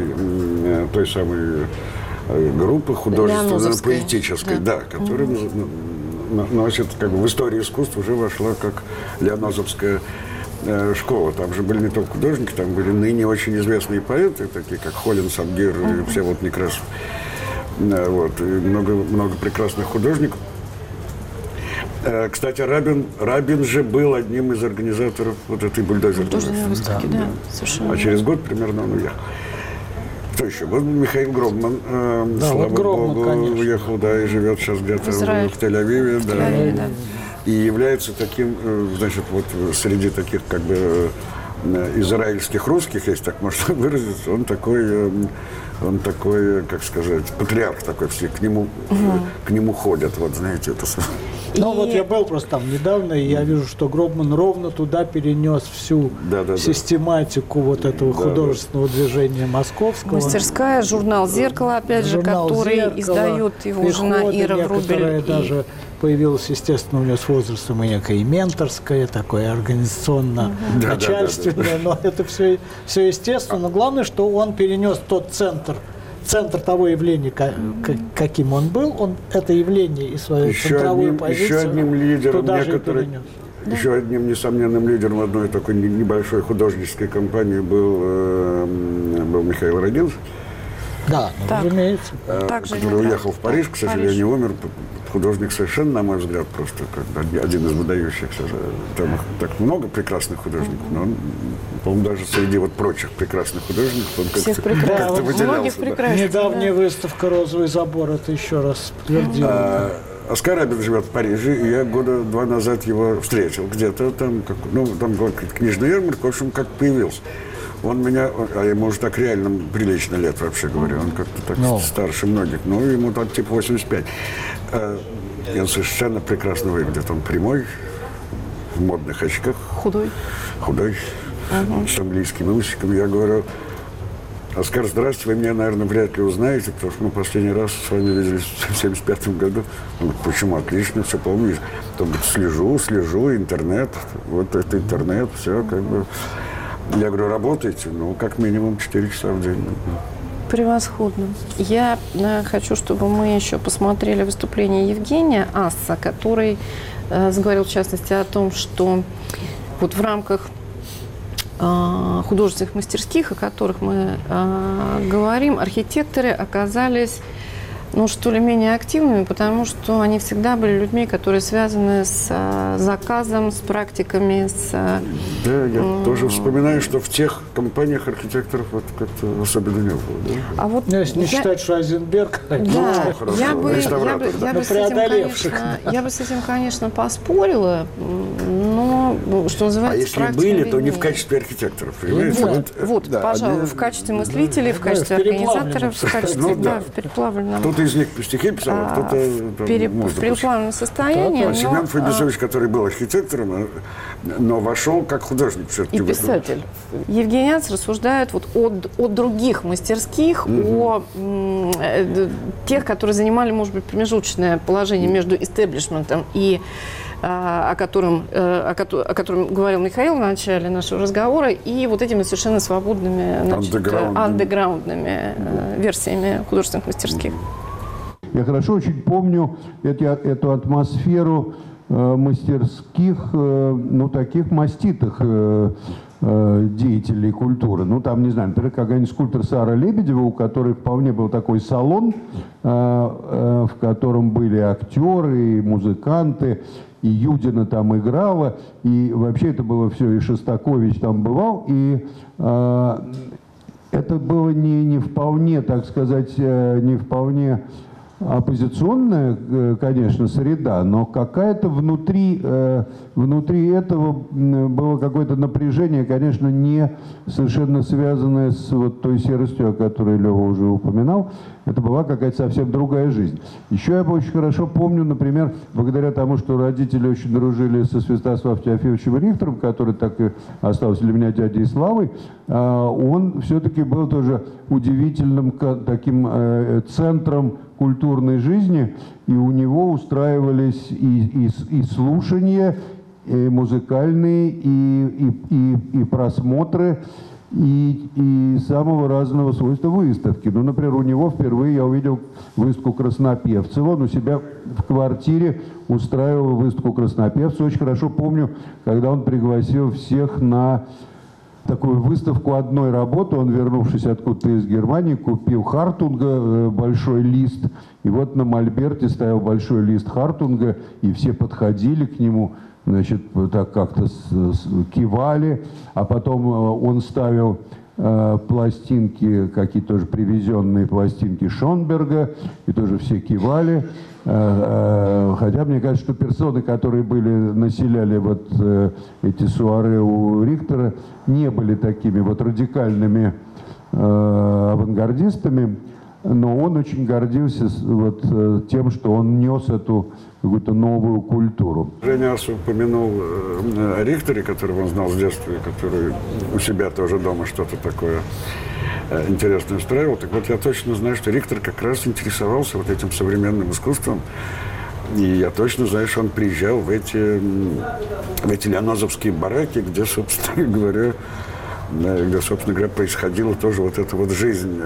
группы художественно-поэтической, да, которая носит, как бы, в историю искусства уже вошла как Лианозовская школа. Там же были не только художники, там были ныне очень известные поэты, такие как Холин, Сабгир и Всеволод Некрасов. Вот, и много прекрасных художников. Кстати, Рабин же был одним из организаторов вот этой бульдозерной выставки. Да, совершенно. А через год примерно он уехал. Кто еще? Вот Михаил Гробман, слава богу, конечно. Уехал, да, и живет сейчас где-то в Тель-Авиве. Да. И является таким, значит, вот среди таких, как бы, израильских русских, если так можно выразиться, он такой, как сказать, патриарх такой, все к нему ходят, вот, знаете, это... Ну, вот я был просто там недавно, и я вижу, что Гробман ровно туда перенес всю систематику вот этого художественного движения московского. Мастерская, журнал «Зеркало», опять же, который издает его жена Ира Врубель. Даже появилась, естественно, у нее с возрастом и некое менторское, такое организационно-начальственное, но это все естественно. Но главное, что он перенес тот центр того явления, каким он был, он это явление и свою центровую позицию еще одним лидером туда же перенес. Еще одним несомненным лидером одной такой небольшой художнической компании был Михаил Родин. Да, разумеется. Который уехал в Париж, к сожалению, умер. Художник совершенно, на мой взгляд, просто один из выдающихся. Там так много прекрасных художников, но он, по-моему, даже среди вот прочих прекрасных художников он как-то выделялся. Недавняя выставка «Розовый забор» это еще раз подтвердила. Оскар Рабин живет в Париже, и я года 2 назад его встретил где-то там, там была книжная ярмарка, в общем, как появился. Он меня, а ему уже так реально прилично лет, вообще говорю, он как-то так старше многих, но ему так типа 85. И он совершенно прекрасно выглядит, он прямой, в модных очках. Худой, с английским усиком. Я говорю: Оскар, здравствуйте, вы меня, наверное, вряд ли узнаете, потому что мы последний раз с вами виделись в 1975 году. Он говорит: почему? Отлично, все помню. Он говорит: слежу, интернет, вот это интернет, все как бы. Я говорю: работаете? Ну, как минимум 4 часа в день. Превосходно. Я хочу, чтобы мы еще посмотрели выступление Евгения Асса, который заговорил, в частности, о том, что вот в рамках художественных мастерских, о которых мы говорим, архитекторы оказались, ну, что ли, менее активными, потому что они всегда были людьми, которые связаны с заказом, с практиками, с... Да, я тоже вспоминаю, что в тех компаниях архитекторов вот как-то особенно не было. Да? А вот если не считать, что Айзенберг... Да, я бы с этим, конечно, поспорила, но, что называется, а если были, то не в качестве архитекторов, понимаете? Вот, пожалуй, в качестве мыслителей, в качестве организаторов, в качестве, в переплавленном... Кто-то из них стихи писал, а кто-то... В переплавленном состоянии. Семен Фабисович, который был архитектором, но вошел как художник все-таки. И писатель. Евгений Асс рассуждает вот о других мастерских, о тех, которые занимали, может быть, промежуточное положение между истеблишментом и о котором говорил Михаил в начале нашего разговора, и вот этими совершенно свободными, андеграундными версиями художественных мастерских. Я хорошо очень помню эту атмосферу мастерских, ну, таких маститых деятелей культуры. Ну, там, не знаю, например, какая-нибудь скульптор Сара Лебедева, у которой вполне был такой салон, в котором были актеры и музыканты, и Юдина там играла, и вообще это было все, и Шостакович там бывал, и это было не вполне, так сказать, не вполне оппозиционная, конечно, среда, но какая-то внутри этого было какое-то напряжение, конечно, не совершенно связанное с вот той серостью, о которой Лева уже упоминал. Это была какая-то совсем другая жизнь. Еще я очень хорошо помню, например, благодаря тому, что родители очень дружили со Святославом Теофиловичем Рихтером, который так и остался для меня дядей Славой, он все-таки был тоже удивительным таким центром культурной жизни, и у него устраивались и слушания, и музыкальные, и просмотры, и самого разного свойства выставки. Ну, например, у него впервые я увидел выставку Краснопевцева. Он у себя в квартире устраивал выставку Краснопевцева. Очень хорошо помню, когда он пригласил всех на такую выставку одной работы. Он, вернувшись откуда-то из Германии, купил Хартунга, большой лист. И вот на мольберте стоял большой лист Хартунга, и все подходили к нему, значит, так как-то кивали. А потом он ставил пластинки, какие-то тоже привезенные пластинки Шонберга, и тоже все кивали. Хотя мне кажется, что персоны, которые населяли вот эти суаре у Рихтера, не были такими вот радикальными авангардистами, но он очень гордился вот тем, что он нес эту какую-то новую культуру. Женя упомянул о Рихтере, которого он знал с детства, и который у себя тоже дома что-то такое интересное устраивал. Так вот, я точно знаю, что Рихтер как раз интересовался вот этим современным искусством. И я точно знаю, что он приезжал в эти лианозовские бараки, где, собственно говоря, происходила тоже вот эта вот жизнь,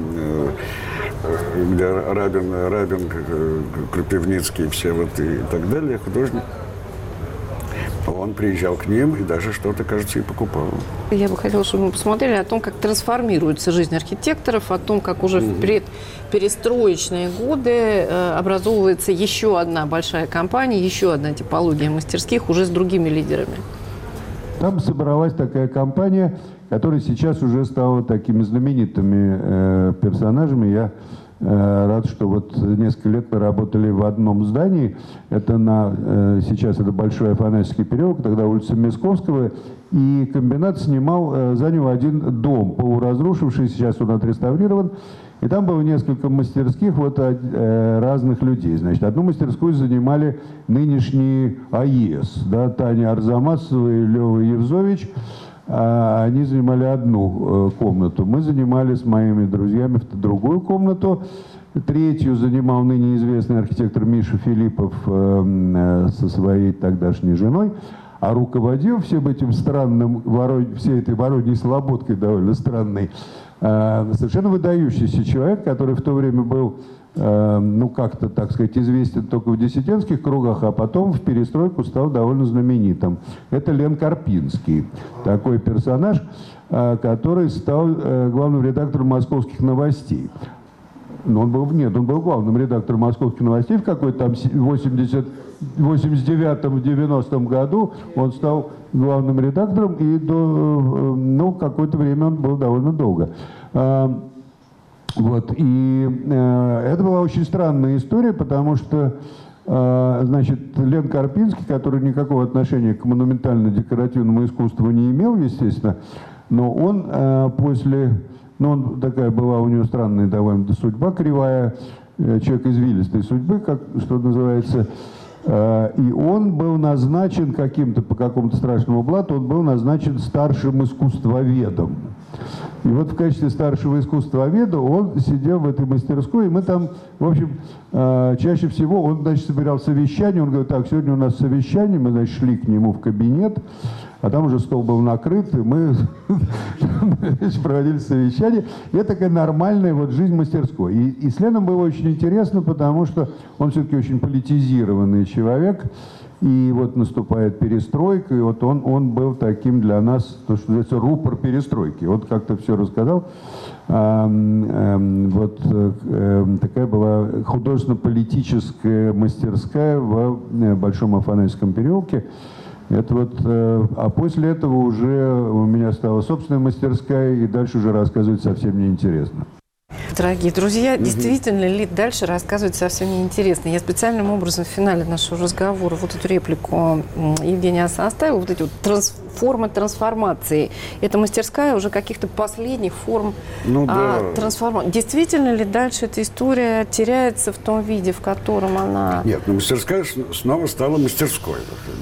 где Рабин, Крупивницкий, все вот и так далее, художник. Он приезжал к ним и даже что-то, кажется, и покупал. Я бы хотела, чтобы мы посмотрели о том, как трансформируется жизнь архитекторов, о том, как уже в предперестроечные годы образовывается еще одна большая компания, еще одна типология мастерских уже с другими лидерами. Там собралась такая компания, которая сейчас уже стала такими знаменитыми персонажами. Я рад, что вот несколько лет мы работали в одном здании. Это сейчас это Большой Афанасьевский переулок, тогда улица Мясковского. И комбинат занял один дом, полуразрушивший, сейчас он отреставрирован. И там было несколько мастерских разных людей. Значит, одну мастерскую занимали нынешние АЕС, да, Таня Арзамасова и Лева Евзович. Они занимали одну комнату. Мы занимали с моими друзьями другую комнату. Третью занимал ныне известный архитектор Миша Филиппов со своей тогдашней женой. А руководил всем этим всей этой Вороньей слободкой довольно странной, совершенно выдающийся человек, который в то время был, как-то, так сказать, известен только в диссидентских кругах, а потом в перестройку стал довольно знаменитым. Это Лен Карпинский, такой персонаж, который стал главным редактором «Московских новостей». Но он был главным редактором «Московских новостей» в какой-то там 89-90 году. Он стал главным редактором, и какое-то время он был довольно долго. Это была очень странная история, потому что, Лен Карпинский, который никакого отношения к монументально-декоративному искусству не имел, естественно, но он такая была у него странная довольно судьба, кривая, человек извилистой судьбы, что называется. И он был назначен по какому-то страшному блату, он был назначен старшим искусствоведом. И вот в качестве старшего искусствоведа он сидел в этой мастерской, и мы там, в общем, чаще всего он, собирал совещание, он говорит: так, сегодня у нас совещание, мы, шли к нему в кабинет, а там уже стол был накрыт, и мы проводили совещание. И это такая нормальная жизнь мастерской. И с Леном было очень интересно, потому что он все-таки очень политизированный человек. И вот наступает перестройка, и вот он был таким для нас, то, что называется, рупор перестройки. Вот как-то все рассказал. Такая была художественно-политическая мастерская в Большом Афанасьевском переулке. А после этого уже у меня стала собственная мастерская, и дальше уже рассказывать совсем неинтересно. Дорогие друзья, действительно ли дальше рассказывать совсем неинтересно? Я специальным образом в финале нашего разговора вот эту реплику Евгения оставила, вот эти вот формы трансформации. Это мастерская уже каких-то последних форм трансформации. Действительно ли дальше эта история теряется в том виде, в котором она... Нет, но мастерская снова стала мастерской.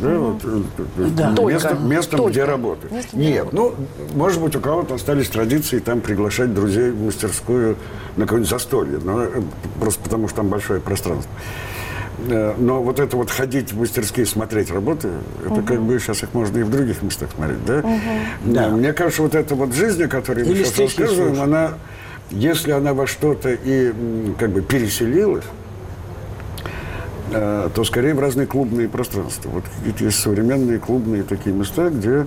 Местом, где работать. Нет, может быть, у кого-то остались традиции там приглашать друзей в мастерскую на какое-нибудь застолье, но просто потому, что там большое пространство. Но вот это вот ходить в мастерские, смотреть работы, это как бы сейчас их можно и в других местах смотреть, да? Да. Мне кажется, вот эта вот жизнь, о которой мы сейчас рассказываем, она, если она во что-то и как бы переселилась, то скорее в разные клубные пространства. Вот какие-то есть современные клубные такие места, где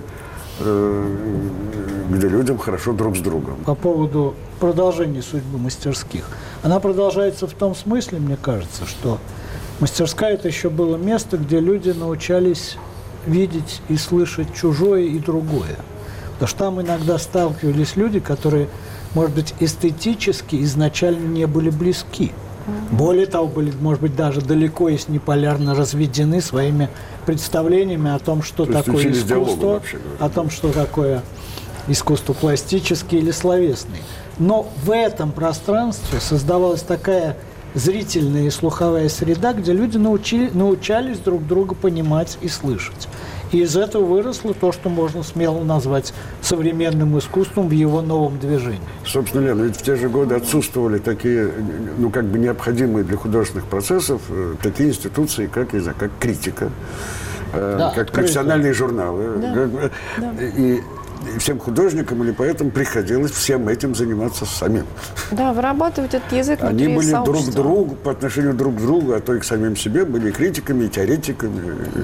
людям хорошо друг с другом. По поводу продолжения судьбы мастерских. Она продолжается в том смысле, мне кажется, что мастерская – это еще было место, где люди научались видеть и слышать чужое и другое. Потому что там иногда сталкивались люди, которые, может быть, эстетически изначально не были близки. Более того, были, может быть, даже далеко, если не полярно, разведены своими представлениями о том, что такое искусство, о том, что такое искусство пластическое или словесное. Но в этом пространстве создавалась такая зрительная и слуховая среда, где люди научались друг друга понимать и слышать. И из этого выросло то, что можно смело назвать современным искусством в его новом движении. Собственно, Лена, ведь в те же годы отсутствовали такие, как бы необходимые для художественных процессов, такие институции, как критика, как профессиональные журналы. И всем художникам или поэтам приходилось всем этим заниматься самим. Да, вырабатывать этот язык внутри Они были сообщества. друг к другу, по отношению друг к другу, а то и к самим себе, были критиками, и теоретиками.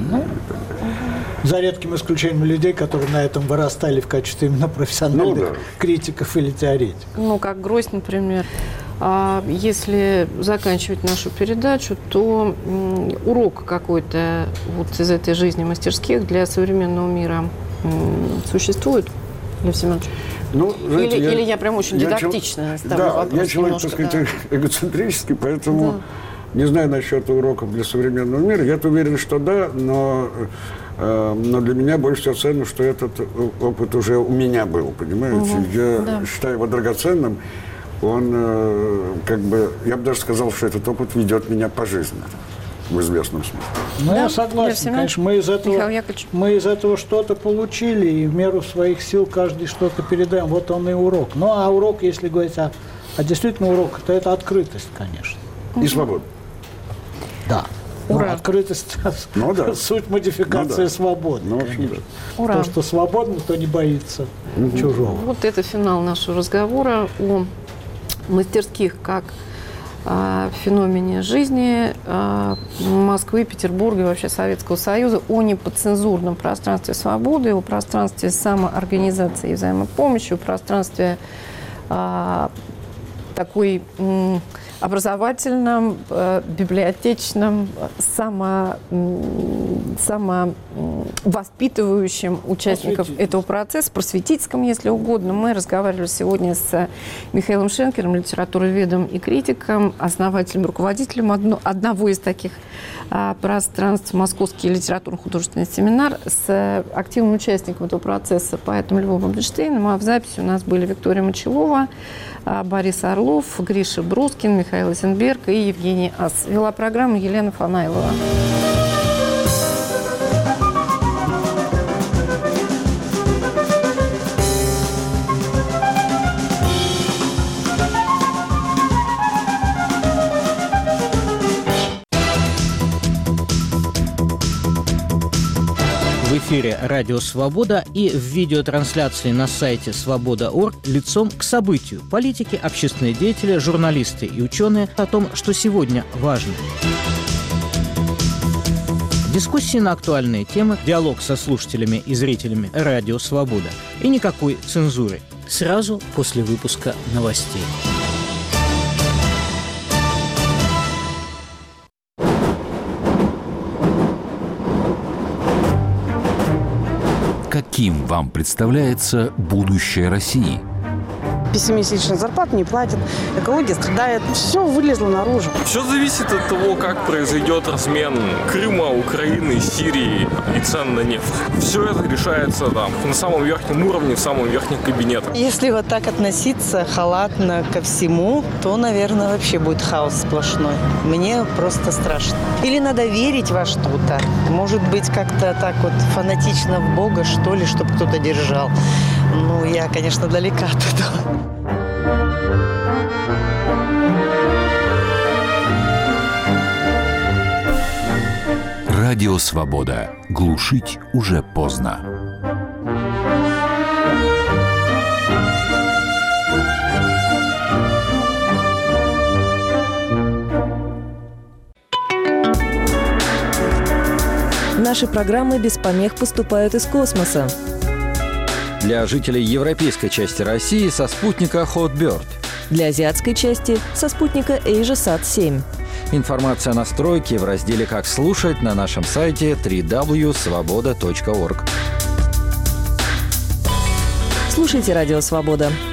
За редким исключением людей, которые на этом вырастали в качестве именно профессиональных критиков или теоретиков. Как Грозь, например. Если заканчивать нашу передачу, то урок какой-то вот из этой жизни мастерских для современного мира существует, Лев Семенович? Или я прям очень дидактично ставлю вопрос. Я человек, так сказать, эгоцентрический, поэтому не знаю насчет уроков для современного мира. Я-то уверен, что да, но для меня больше всего ценно, что этот опыт уже у меня был, понимаете? Я считаю его драгоценным. Он, я бы даже сказал, что этот опыт ведет меня по жизни. В известном смысле. Я согласен. Конечно, мы из этого что-то получили, и в меру своих сил каждый что-то передаем. Вот он и урок. А урок, если говорить о действительно урок, то это открытость, конечно. И свобода. Да. Открытость – суть модификации свободы. То, что свободно, то не боится чужого. Вот это финал нашего разговора о мастерских как феномене жизни Москвы, Петербурга и вообще Советского Союза, о неподцензурном пространстве свободы, о пространстве самоорганизации и взаимопомощи, о пространстве такой образовательном, библиотечном, самовоспитывающим участников этого процесса, просветительском, если угодно. Мы разговаривали сегодня с Михаилом Шенкером, литературоведом и критиком, основателем, руководителем одного из таких пространств, Московский литературно-художественный семинар, с активным участником этого процесса, поэтом Львом Эбельштейном. А в записи у нас были Виктория Мочелова, Борис Орлов, Гриша Брускин, Михаил Эйзенберг и Евгений Ас. Вела программу Елена Фанайлова. В эфире «Радио Свобода» и в видеотрансляции на сайте свобода.орг лицом к событию. Политики, общественные деятели, журналисты и ученые о том, что сегодня важно. Дискуссии на актуальные темы, диалог со слушателями и зрителями «Радио Свобода». И никакой цензуры. Сразу после выпуска новостей. Каким вам представляется будущее России? пессимистично. Зарплату не платят, экология страдает. Все вылезло наружу. Все зависит от того, как произойдет размен Крыма, Украины, Сирии и цен на нефть. Все это решается на самом верхнем уровне, в самом верхнем кабинете. Если вот так относиться халатно ко всему, то, наверное, вообще будет хаос сплошной. Мне просто страшно. Или надо верить во что-то. Может быть, как-то так вот фанатично в Бога, что ли, чтобы кто-то держал. Ну, я, конечно, далека от этого. Радио «Свобода». Глушить уже поздно. Наши программы без помех поступают из космоса. Для жителей европейской части России со спутника Hotbird. Для азиатской части со спутника AsiaSat-7. Информация о настройке в разделе «Как слушать» на нашем сайте www.svoboda.org. Слушайте «Радио Свобода».